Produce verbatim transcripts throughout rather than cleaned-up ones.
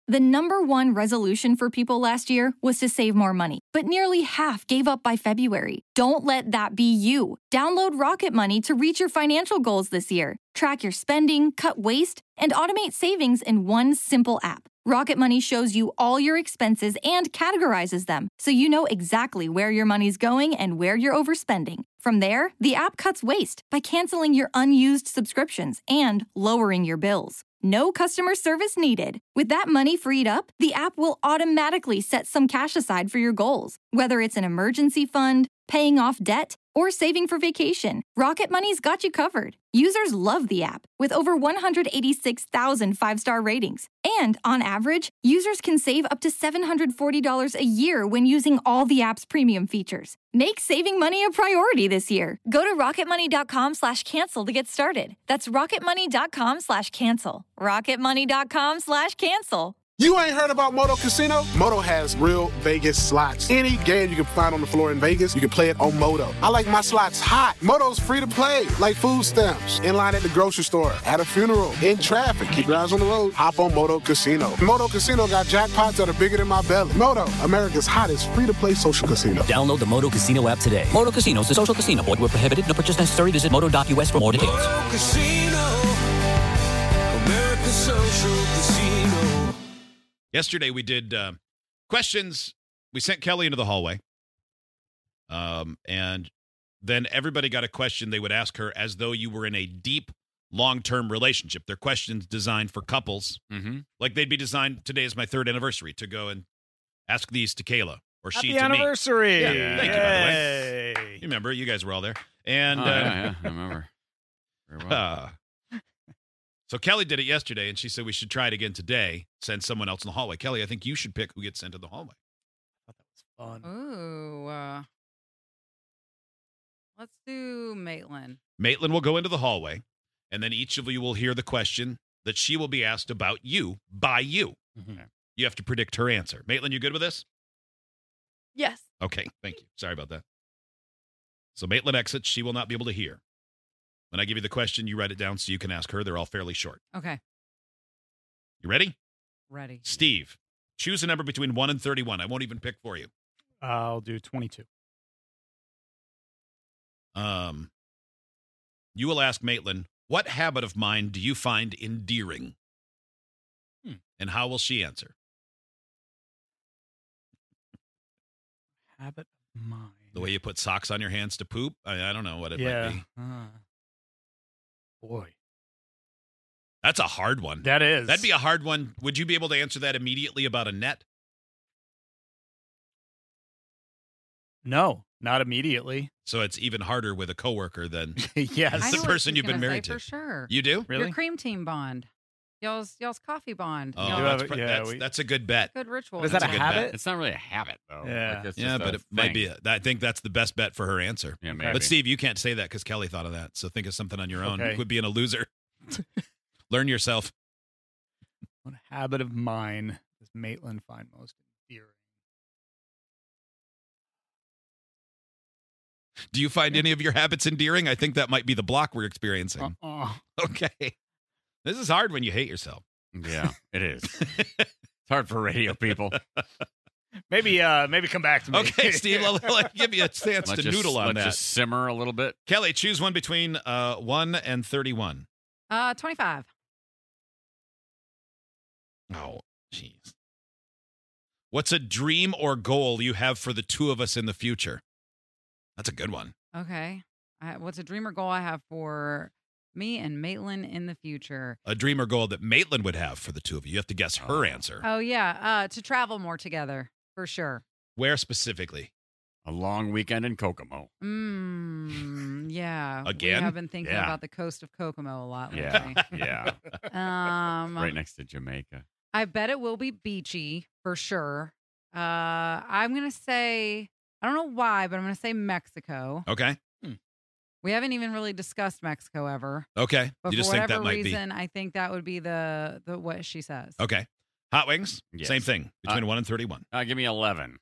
The number one resolution for people last year was to save more money, but nearly half gave up by February. Don't let that be you. Download Rocket Money to reach your financial goals this year. Track your spending, cut waste, and automate savings in one simple app. Rocket Money shows you all your expenses and categorizes them, so you know exactly where your money's going and where you're overspending. From there, the app cuts waste by canceling your unused subscriptions and lowering your bills. No customer service needed. With that money freed up, the app will automatically set some cash aside for your goals. Whether it's an emergency fund, paying off debt, or saving for vacation, Rocket Money's got you covered. Users love the app, with over one hundred eighty-six thousand five-star ratings. And on average, users can save up to seven hundred forty dollars a year when using all the app's premium features. Make saving money a priority this year. Go to rocketmoney.com slash cancel to get started. That's rocketmoney.com slash cancel. rocketmoney.com slash cancel. You ain't heard about Moto Casino? Moto has real Vegas slots. Any game you can find on the floor in Vegas, you can play it on Moto. I like my slots hot. Moto's free to play, like food stamps. In line at the grocery store, at a funeral, in traffic. Keep your eyes on the road. Hop on Moto Casino. Moto Casino got jackpots that are bigger than my belly. Moto, America's hottest free-to-play social casino. Download the Moto Casino app today. Moto Casino is a social casino. Void where prohibited. No purchase necessary. Visit moto dot u s for more details. Moto Casino, America's social casino. Yesterday we did uh, questions. We sent Kelly into the hallway. Um, and then everybody got a question they would ask her as though you were in a deep, long-term relationship. They're questions designed for couples. Mm-hmm. Like they'd be designed, today is my third anniversary, to go and ask these to Kayla. Or Happy she to anniversary. me. Yeah, Yeah. thank you, by the way. You remember, you guys were all there. And Oh, uh, yeah, yeah, I remember. Very well. uh, so Kelly did it yesterday, and she said we should try it again today. Send someone else in the hallway. Kelly, I think you should pick who gets sent to the hallway. I thought that was fun. Ooh. Uh, let's do Maitland. Maitland will go into the hallway, and then each of you will hear the question that she will be asked about you by you. Mm-hmm. You have to predict her answer. Maitland, you good with this? Yes. Okay, thank you. Sorry about that. So Maitland exits. She will not be able to hear. When I give you the question, you write it down so you can ask her. They're all fairly short. Okay. You ready? Ready. Steve, choose a number between one and thirty-one. I won't even pick for you. I'll do twenty-two. Um, you will ask Maitland, what habit of mine do you find endearing? Hmm. And how will she answer? Habit of mine. The way you put socks on your hands to poop? I, I don't know what it yeah. might be. Uh, boy. That's a hard one. That is. That'd be a hard one. Would you be able to answer that immediately about a net? No, not immediately. So it's even harder with a coworker than Yes. I the know what person she's you've been gonna married say to. for sure. You do? Really? Your cream team bond. Y'all's y'all's coffee bond. Oh, Y'all- do that's, have- pr- yeah, that's, we- that's a good bet. good ritual. Is That's that a a good bet. habit? It's not really a habit, though. Yeah. Like, it's Yeah, just but a it might thing. be. A, I think that's the best bet for her answer. Yeah, maybe. But Steve, you can't say that because Kelly thought of that. So think of something on your own. Okay. Quit being a loser. Learn yourself. What habit of mine does Maitland find most endearing? Do you find any of your habits endearing? I think that might be the block we're experiencing. Uh-uh. Okay. This is hard when you hate yourself. Yeah, it is. It's hard for radio people. Maybe, uh, maybe come back to me. Okay, Steve, I'll, I'll give you a chance Let's to just, noodle on let's that. just simmer a little bit. Kelly, choose one between uh, one and thirty-one. Uh, twenty-five. Oh, jeez. What's a dream or goal you have for the two of us in the future? That's a good one. Okay. I, what's a dream or goal I have for me and Maitland in the future? A dream or goal that Maitland would have for the two of you. You have to guess her Oh. answer. Oh yeah, uh, to travel more together for sure. Where specifically? A long weekend in Kokomo. Mm, yeah. Again? We have been thinking Yeah. about the coast of Kokomo a lot Yeah, lately. yeah. Um, Right next to Jamaica. I bet it will be beachy for sure. Uh, I'm gonna say I don't know why, but I'm gonna say Mexico. Okay. We haven't even really discussed Mexico ever. Okay. But you just for think whatever that might reason, I think that would be the the what she says. be. Okay. Hot wings? Yes. Same thing. Between Uh, one and thirty-one. Uh, give me eleven.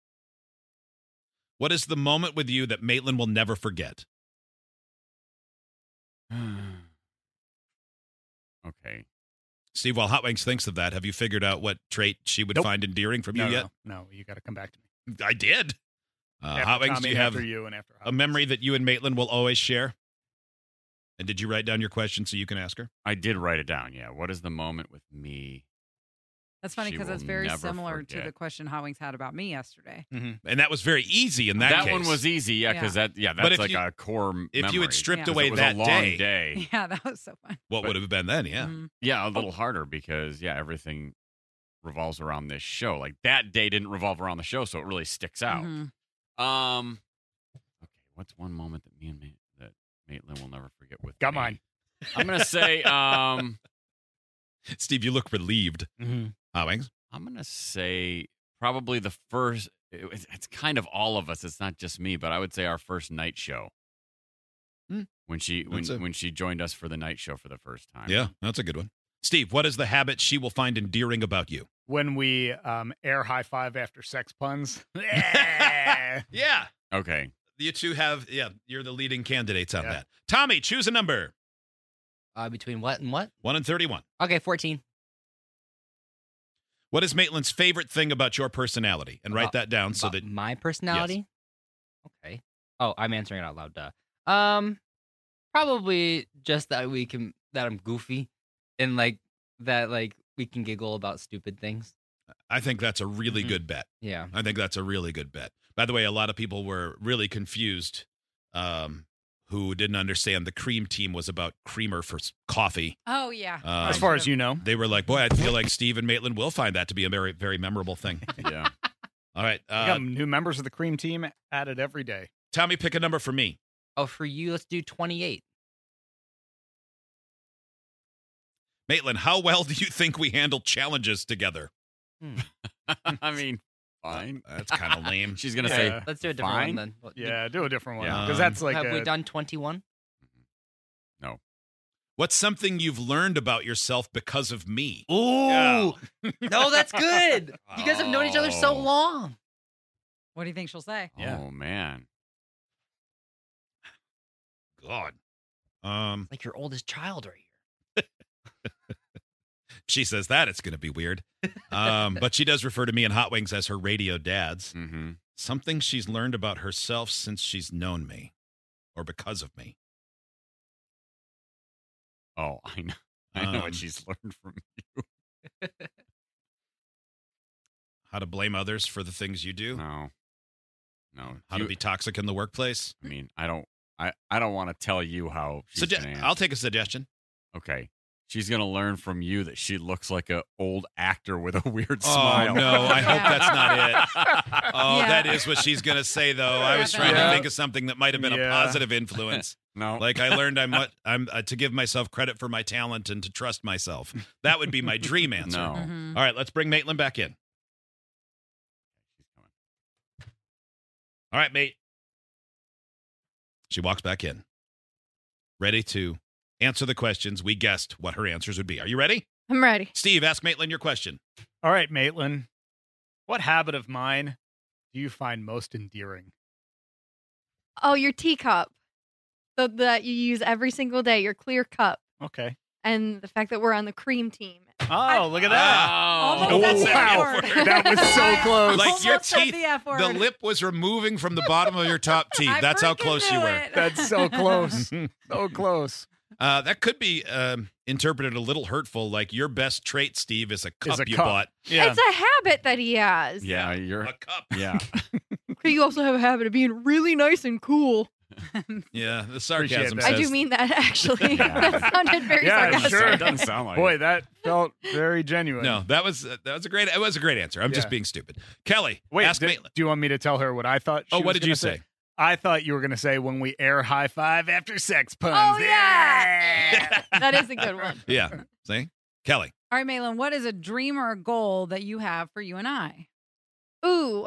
What is the moment with you that Maitland will never forget? Okay. Steve, while Hot Wings thinks of that, have you figured out what trait she would Nope. find endearing from no, you yet? No, no, you got to come back to me. I did. Uh, After Hot Wings, Tommy do you and have after you and after Hot a Wings. memory that you and Maitland will always share? And did you write down your question so you can ask her? I did write it down. Yeah. What is the moment with me? That's funny She because will it's very never similar to forget. the question Hot Wings had about me yesterday. Mhm. And that was very easy in that, That case. one was easy. Yeah, because that. Yeah, But that's if like you- a core. If you memory. had stripped Yeah. 'Cause away it was that a long day, day. Yeah, that was so fun. what would have been then? Yeah. Mhm. Yeah, a little harder because yeah, everything revolves around this show. Like that day didn't revolve around the show, so it really sticks out. Mhm. Um, okay, what's one moment that me and Ma- that Maitland will never forget with Got me? mine. I'm gonna say, um, Steve, you look relieved. Mm-hmm. Hot Wings? I'm gonna say probably the first. It, it's- it's kind of all of us. It's not just me, but I would say our first night show. Hmm. When she when That's a- when she joined us for the night show for the first time. Yeah, that's a good one. Steve, what is the habit she will find endearing about you? When we um, air high five after sex puns. Yeah. Yeah. Okay. You two have, yeah, you're the leading candidates on Yeah. that. Tommy, choose a number. Uh, between what and what? one and thirty-one. Okay, fourteen. What is Maitland's favorite thing about your personality? And write About- that down so About that my personality. Okay. Oh, I'm answering it out loud. Duh. Um, probably just that we can that I'm goofy, and like that like we can giggle about stupid things. I think that's a really Mhm. good bet. Yeah. I think that's a really good bet. By the way, a lot of people were really confused um, who didn't understand the cream team was about creamer for s- coffee. Oh, yeah. Uh, As far as you know. They were like, boy, I feel like Steve and Maitland will find that to be a very, very memorable thing. Yeah. All right. We Uh, got new members of the cream team added every day. Tommy, pick a number for me. Oh, for you, let's do twenty-eight. Maitland, how well do you think we handle challenges together? I mean, fine. That's kind of lame. She's gonna Yeah. say Let's do a different Fine. one then. What- Yeah, do a different one. Yeah. Because that's like have a, we done twenty-one? What's something you've learned about yourself because of me? Ooh, no, that's good. You guys have known each other so Oh. long. What do you think she'll say? Yeah. Oh man. God. Um, Like your oldest child right here. she says that it's going to be weird. Um, but she does refer to me and Hot Wings as her radio dads. Mm-hmm. Something she's learned about herself since she's known me or because of me. Oh, I know. I know Um, what she's learned from you. How to blame others for the things you do. No. No. How You- to be toxic in the workplace. I mean, I don't. I, I don't want to tell you how. She's Sugge- gonna I'll answer. take a suggestion. Okay. She's gonna learn from you that she looks like a old actor with a weird Oh, smile. no. I hope that's not it. Oh, Yeah. that is what she's going to say, though. I was trying Yeah. to think of something that might have been a Yeah. positive influence. No. Like I learned I'm, mu- I'm uh, to give myself credit for my talent and to trust myself. That would be my dream answer. No. Mhm. All right, let's bring Maitland back in. She's coming. All right, mate. She walks back in, ready to answer the questions. We guessed what her answers would be. Are you ready? I'm ready. Steve, ask Maitland your question. All right, Maitland. What habit of mine do you find most endearing? Oh, your teacup. So that you use every single day, your clear cup. Okay. And the fact that we're on the cream team. Oh, look at that. Almost Oh, said the wow. F word. That was so close. Like Almost your said teeth, the F word. the lip was removing from the bottom of your top teeth. I That's how freaking close you knew were. it. That's so close. So close. Uh, that could be um, interpreted a little hurtful, like your best trait, Steve, is a cup Is a you cup. bought. Yeah. It's a habit that he has. Yeah, you're. A cup. Yeah. You also have a habit of being really nice and cool. Yeah, the Appreciate sarcasm that. I says. do mean that, actually. Yeah. That sounded very Yeah, sarcastic. sure. It doesn't sound like Boy, it. that felt very genuine. No, that was uh, that was a great. It was a great answer. I'm just Yeah. being stupid. Kelly, Wait, ask do, Maitland. do you want me to tell her what I thought? She Oh, what was did gonna you say? I thought you were going to say when we air high five after sex puns. Oh, yeah. That is a good one. Yeah, see, Kelly. All right, Malin, what is a dream or a goal that you have for you and I? Ooh.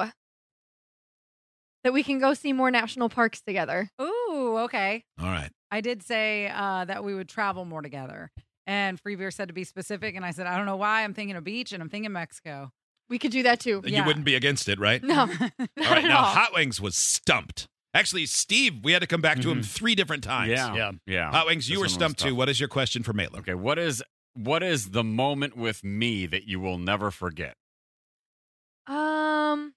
That we can go see more national parks together. Ooh, okay. All right. I did say uh, that we would travel more together. And Free Beer said to be specific. And I said, I don't know why. I'm thinking a beach and I'm thinking Mexico. We could do that too. You Yeah. wouldn't be against it, right? No. All right. at Now, all. Hot Wings was stumped. Actually, Steve, we had to come back to him Mhm. three different times. Yeah. Yeah. Yeah. Hot Wings, you This were one was stumped too. tough. What is your question for Maitland? Okay, what is what is the moment with me that you will never forget? Um.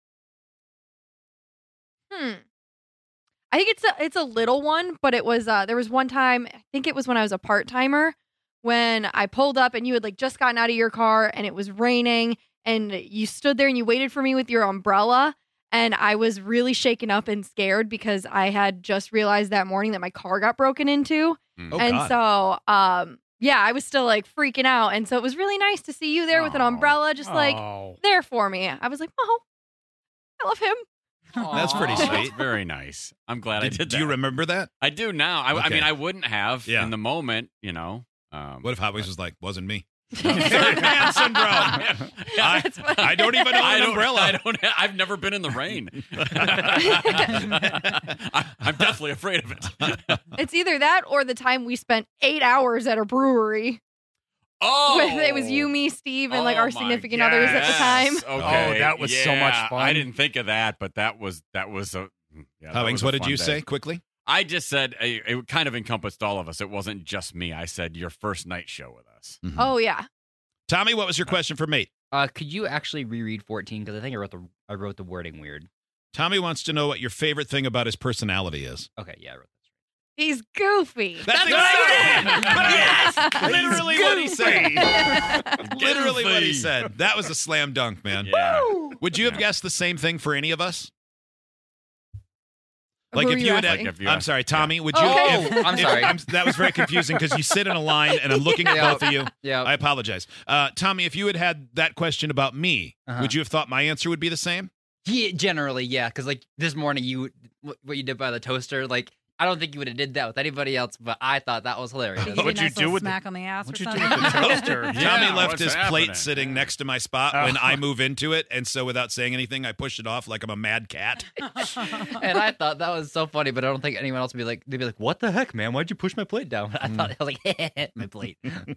Hmm. I think it's a it's a little one, but it was uh there was one time, I think it was when I was a part-timer, when I pulled up and you had like just gotten out of your car and it was raining and you stood there and you waited for me with your umbrella, and I was really shaken up and scared because I had just realized that morning that my car got broken into. Oh, and God. so um yeah, I was still like freaking out, and so it was really nice to see you there with an Oh. umbrella just like Oh. there for me. I was like, "Oh, I love him." That's pretty That's sweet. very nice. I'm glad I Did, did do that. you remember that? I do now. I, I Okay. mean, I wouldn't have Yeah. in the moment, you know. Um, What if Hot Wings was like, wasn't me? Third man syndrome. I, That's funny. I don't even own I an don't, umbrella. I don't. I've never been in the rain. I, I'm definitely afraid of it. It's either that or the time we spent eight hours at a brewery. Oh, With, it was you, me, Steve, and like Oh our my significant others at the time. yes. Okay. Oh, that was so much Yeah, fun. I didn't think of that, but that was that was a. Yeah, that Hot Wings, was a what did fun you day. say quickly? I just said it, it kind of encompassed all of us. It wasn't just me. I said your first night show with us. Mhm. Oh yeah. Tommy, what was your question for mate? Uh, could you actually reread fourteen? Because I think I wrote the I wrote the wording weird. Tommy wants to know what your favorite thing about his personality is. Okay, yeah, I wrote He's goofy. That's exactly literally what he said. Literally what he Goofy. said. That was a slam dunk, man. Yeah. Would you have Yeah. guessed the same thing for any of us? Like Who if are you you had, asking? Like if you I'm asked- sorry, Tommy. Would you? Oh. if- I'm if- sorry. that was very confusing because you sit in a line and I'm looking at Yeah. both of you. Yeah. I apologize, uh, Tommy. If you had had that question about me, Uh-huh. would you have thought my answer would be the same? Yeah, generally, yeah. Because like this morning, you what what you did by the toaster, like I don't think you would have did that with anybody else, but I thought that was hilarious. Did What'd a you nice do little with the- smack on the ass What'd or you do something? with the toaster? Yeah, Tommy left what's his happening? plate sitting Yeah. next to my spot when I move into it, and so without saying anything, I pushed it off like I'm a mad cat. And I thought that was so funny, but I don't think anyone else would be like, they'd be like, "What the heck, man? Why'd you push my plate down?" I thought I was like, "My plate."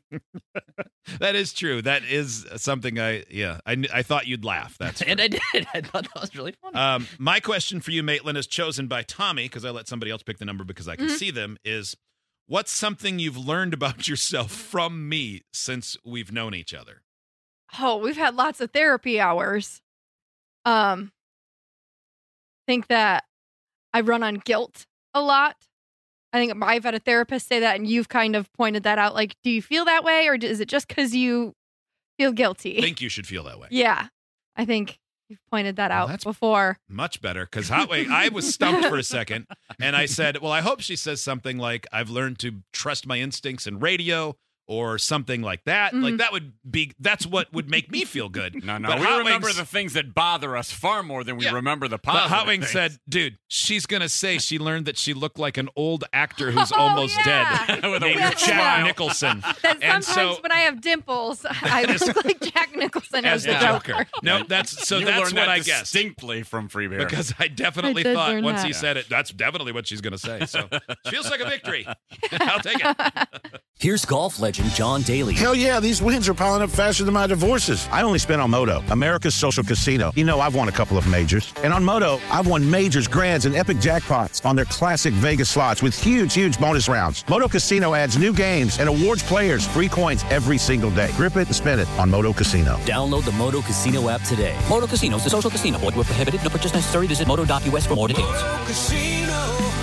That is true. That is something I yeah. I kn- I thought you'd laugh. That's And I did. I thought that was really funny. Um, my question for you, Maitland, is chosen by Tommy because I let somebody else pick the number because I can Mhm. see them. Is what's something you've learned about yourself from me since we've known each other? Oh, we've had lots of therapy hours. Um, think that I run on guilt a lot. I think I've had a therapist say that, and you've kind of pointed that out. Like, do you feel that way, or is it just because you feel guilty? I think you should feel that way. Yeah, I think you've pointed that Well, out that's- before. Much better because Hot Wing, I was stumped for a second, and I said, "Well, I hope she says something like I've learned to trust my instincts in radio." Or something like that. Like Mhm. that would be. That's what would make me feel good. No, no, But we Hot remember Wings- the things that bother us far more than we Yeah. remember the But positive Hot Wing things. said, "Dude, she's gonna say she learned that she looked like an old actor who's Oh, almost yeah. dead, With a named weird Jack smile. Nicholson." That And sometimes so- when I have dimples, I look like Jack Nicholson As as the the Joker. Joker. No, that's so. You that's learned what that I guessed. distinctly from Free Beer. Because I definitely I did thought learn once that. he said it, that's definitely what she's gonna say. So feels like a victory. I'll take it. Here's golf legend John Daly. Hell yeah, these wins are piling up faster than my divorces. I only spent on Moto, America's social casino. You know, I've won a couple of majors. And on Moto, I've won majors, grands, and epic jackpots on their classic Vegas slots with huge, huge bonus rounds. Moto Casino adds new games and awards players free coins every single day. Grip it and spin it on Moto Casino. Download the Moto Casino app today. Moto Casino is a social casino. Void where prohibited. No purchase necessary. Visit moto dot U S for more details. Moto Casino,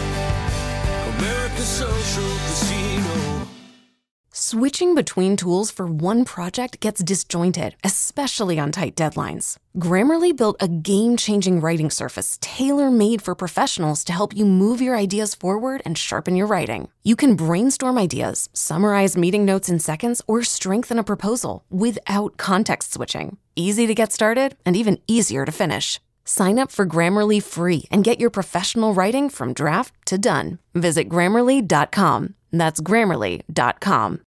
America's social casino. Switching between tools for one project gets disjointed, especially on tight deadlines. Grammarly built a game-changing writing surface tailor-made for professionals to help you move your ideas forward and sharpen your writing. You can brainstorm ideas, summarize meeting notes in seconds, or strengthen a proposal without context switching. Easy to get started and even easier to finish. Sign up for Grammarly free and get your professional writing from draft to done. Visit Grammarly dot com. That's Grammarly dot com.